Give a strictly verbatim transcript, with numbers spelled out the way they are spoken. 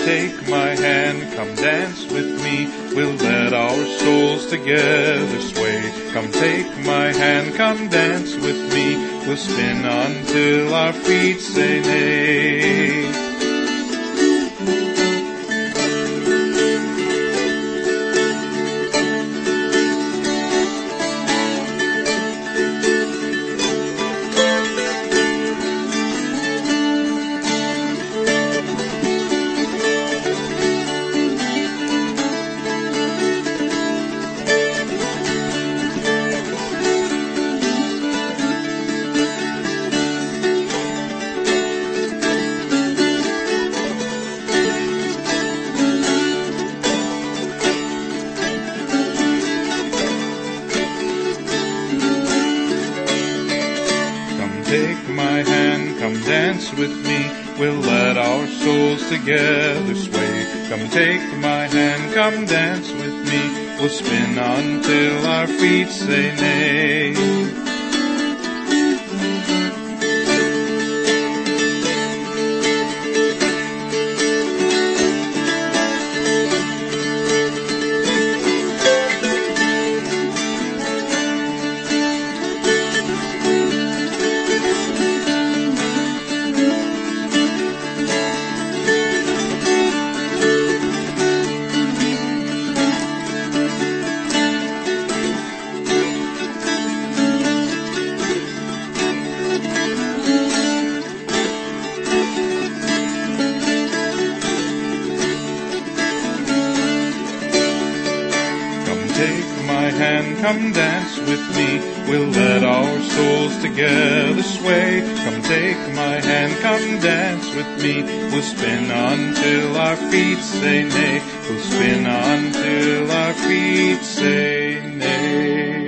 take my hand, come dance with me. We'll let our souls together sway. Come take my hand, come dance with me. We'll spin until our feet say nay. Take my hand, come dance with me. We'll let our souls together sway. Come take my hand, come dance with me. We'll spin until our feet say nay. Take my hand, come dance with me. We'll let our souls together sway. Come take my hand, come dance with me. We'll spin until our feet say nay. We'll spin until our feet say nay.